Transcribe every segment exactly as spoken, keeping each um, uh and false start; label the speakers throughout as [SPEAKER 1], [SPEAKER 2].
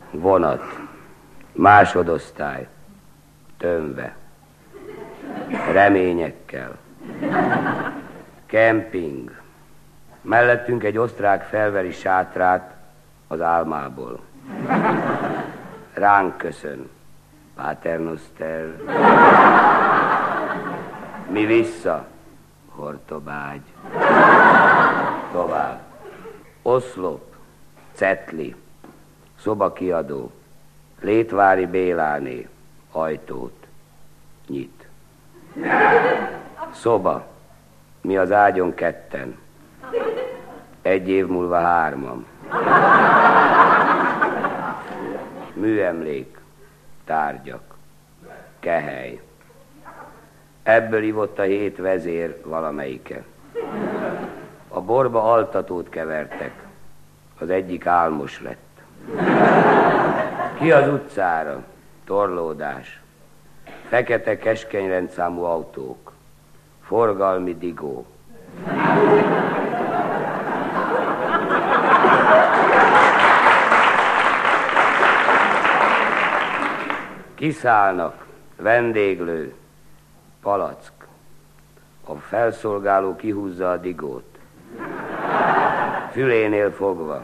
[SPEAKER 1] Vonat. Másodosztály. Tömve. Reményekkel. Kemping. Mellettünk egy osztrák felveri sátrát az álmából. Ránk köszön. Paternoster. Mi vissza. Hortobágy. Tovább. Oszlop. Cetli. Szobakiadó. Létvári Béláné. Ajtót. Nyit. Szoba. Mi az ágyon ketten. Egy év múlva hárman. Műemlék. Tárgyak. Kehely. Ebből ivott a hét vezér valamelyike. A borba altatót kevertek. Az egyik álmos lett. Ki az utcára? Torlódás. Fekete keskeny rendszámú autók. Forgalmi digó. Kiszállnak. Vendéglő. Palack. A felszolgáló kihúzza a digót. Fülénél fogva.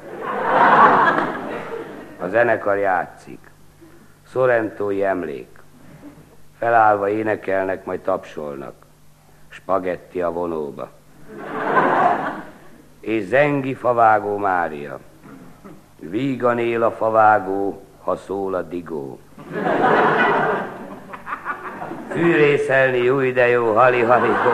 [SPEAKER 1] A zenekar játszik. Sorrentói emlék. Felállva énekelnek, majd tapsolnak. Spagetti a vonóba. És zengi favágó Mária. Vígan él a favágó, ha szól a digó. Fűrészelni, új de jó, hali-hali-gó.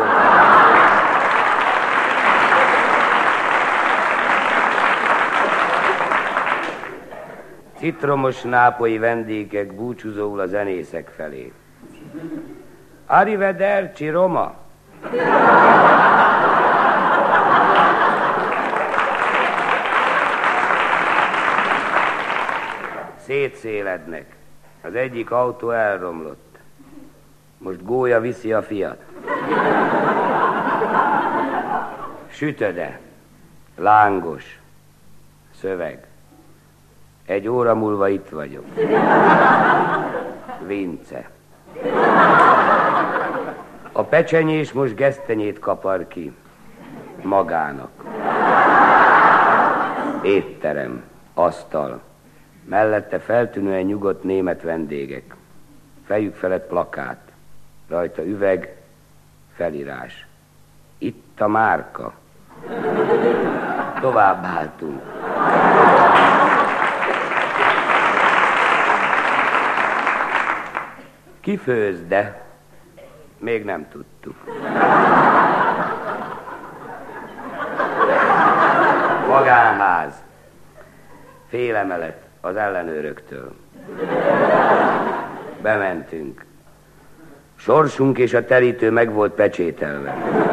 [SPEAKER 1] Citromos nápolyi vendégek búcsúzóul a zenészek felé. Arrivederci, Roma! Szétszélednek. Az egyik autó elromlott. Most gólya viszi a fiat. Sütöde. Lángos. Szöveg. Egy óra múlva itt vagyok. Vince. A pecsenyés most gesztenyét kapar ki. Magának. Étterem. Asztal. Mellette feltűnően nyugodt német vendégek. Fejük felett plakát. Rajta üveg, felírás. Itt a márka. Tovább álltunk. Kifőzde. Még nem tudtuk. Magánház. Félemelet az ellenőröktől. Bementünk. Sorsunk és a terítő meg volt pecsételve.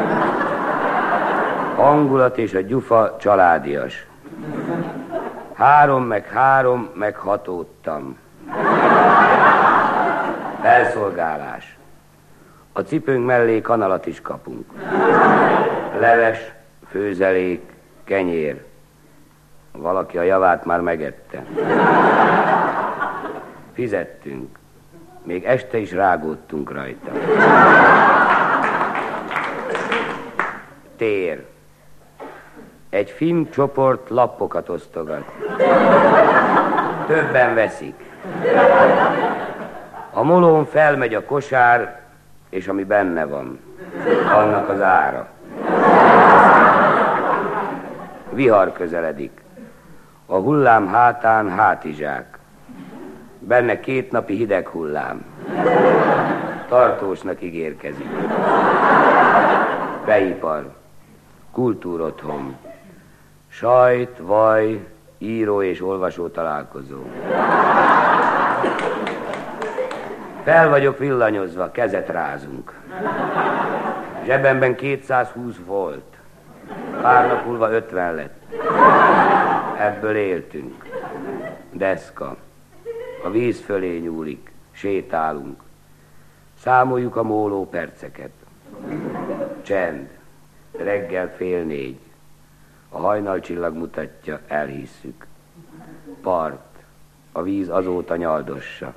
[SPEAKER 1] Hangulat és a gyufa családias. Három, meg három, meg hatódtam. Felszolgálás. A cipőnk mellé kanalat is kapunk. Leves, főzelék, kenyér. Valaki a javát már megette. Fizettünk. Még este is rágódtunk rajta. Tér. Egy finn csoport lappokat osztogat. Többen veszik. A molón felmegy a kosár, és ami benne van, annak az ára. Vihar közeledik. A hullám hátán hátizsák. Benne két napi hideg hullám. Tartósnak ígérkezik. Beipar. Kultúrotthon. Sajt, vaj, író és olvasó találkozó. Fel vagyok villanyozva, kezet rázunk. Zsebemben kétszázhúsz volt. Pár nap múlva ötven lett. Ebből éltünk. Deszka. A víz fölé nyúlik. Sétálunk. Számoljuk a móló perceket. Csend. Reggel fél négy. A hajnalcsillag mutatja, elhisszük. Part. a víz azóta nyaldossa.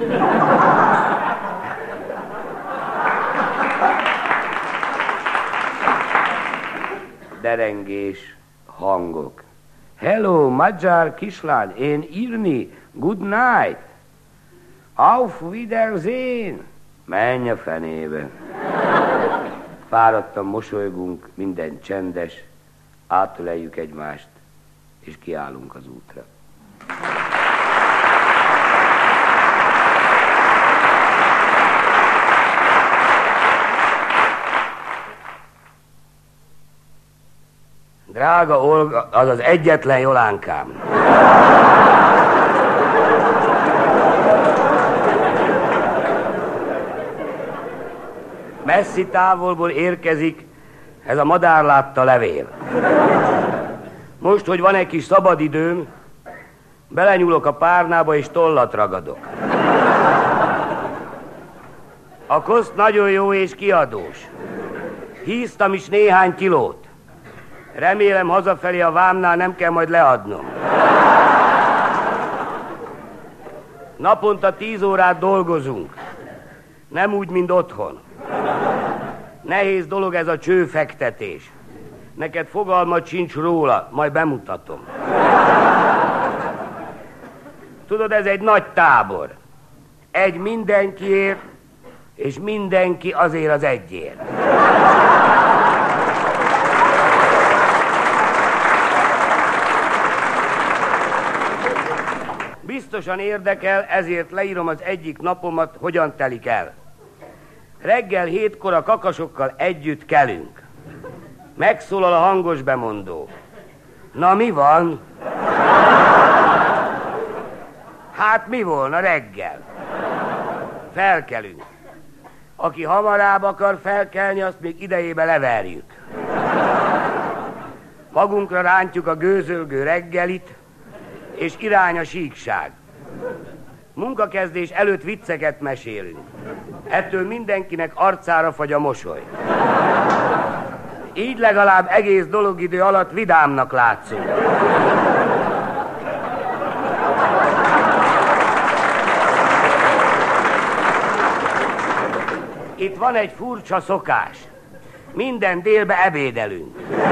[SPEAKER 1] Derengés, hangok. Hello, magyar kislány, én írni, good night. Auf Wiedersehen. Menj a fenébe. Fáradtan mosolygunk, minden csendes, átöleljük egymást, és kiállunk az útra. Drága Olga, az az egyetlen Jolánkám. Messzi távolból érkezik ez a madárlátta levél. Most, hogy van egy kis szabadidőm, belenyúlok a párnába és tollat ragadok. A koszt nagyon jó és kiadós. Híztam is néhány kilót. Remélem, hazafelé a vámnál nem kell majd leadnom. Naponta tíz órát dolgozunk. Nem úgy, mint otthon. Nehéz dolog ez a csőfektetés. Neked fogalmad sincs róla, majd bemutatom. Tudod, ez egy nagy tábor. Egy mindenkiért, és mindenki azért az egyért. Biztosan érdekel, ezért leírom az egyik napomat, hogyan telik el. Reggel hétkor a kakasokkal együtt kelünk. Megszólal a hangos bemondó. Na, mi van? Hát mi volna reggel? Felkelünk. Aki hamarabb akar felkelni, azt még idejébe leverjük. Magunkra rántjuk a gőzölgő reggelit, és irány a síkság. Munkakezdés előtt vicceket mesélünk. Ettől mindenkinek arcára fagy a mosoly. Így legalább egész dologidő alatt vidámnak látszunk. Itt van egy furcsa szokás. Minden délbe ebédelünk.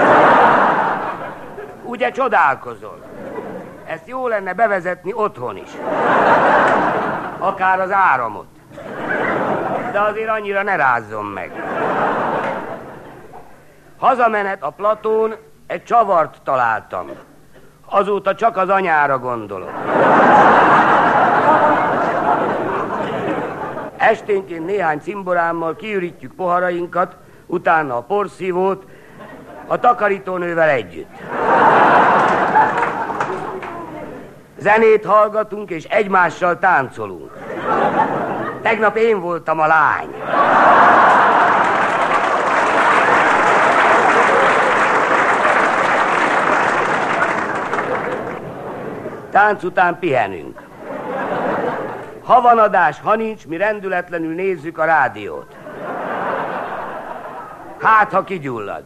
[SPEAKER 1] Ugye csodálkozol? Ezt jó lenne bevezetni otthon is. Akár az áramot. De azért annyira ne rázzon meg. Hazamenet a platón, egy csavart találtam. Azóta csak az anyára gondolok. Esténként néhány cimborámmal kiürítjük poharainkat, utána a porszívót, a takarítónővel együtt. Zenét hallgatunk, és egymással táncolunk. Tegnap én voltam a lány. Tánc után pihenünk. Ha van adás, ha nincs, mi rendületlenül nézzük a rádiót. Hát, ha kigyullad.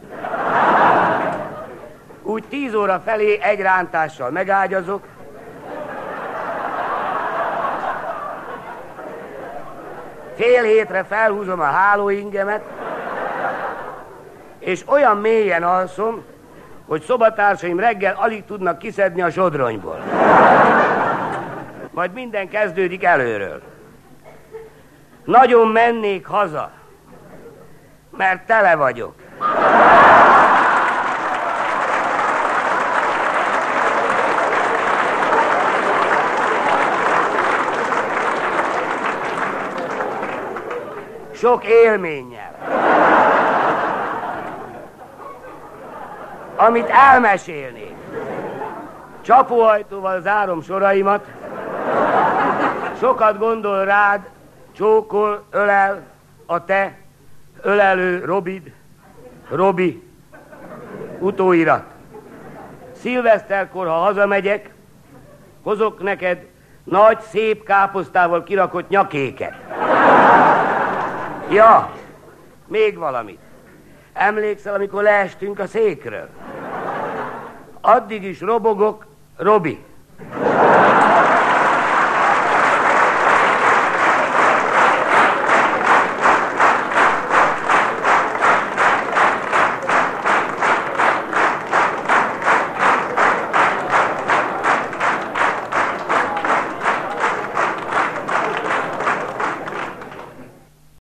[SPEAKER 1] Úgy tíz óra felé egy rántással megágyazok, fél hétre felhúzom a hálóingemet, és olyan mélyen alszom, hogy szobatársaim reggel alig tudnak kiszedni a sodronyból. Majd minden kezdődik előről. Nagyon mennék haza, mert tele vagyok. Sok élménnyel. Amit elmesélnék. Csapóajtóval zárom soraimat. Sokat gondol rád, csókol, ölel, a te, ölelő Robid, Robi, utóirat. Szilveszterkor, ha hazamegyek, hozok neked nagy, szép káposztával kirakott nyakéket. Ja, még valamit. Emlékszel, amikor leestünk a székről? Addig is robogok, Robi.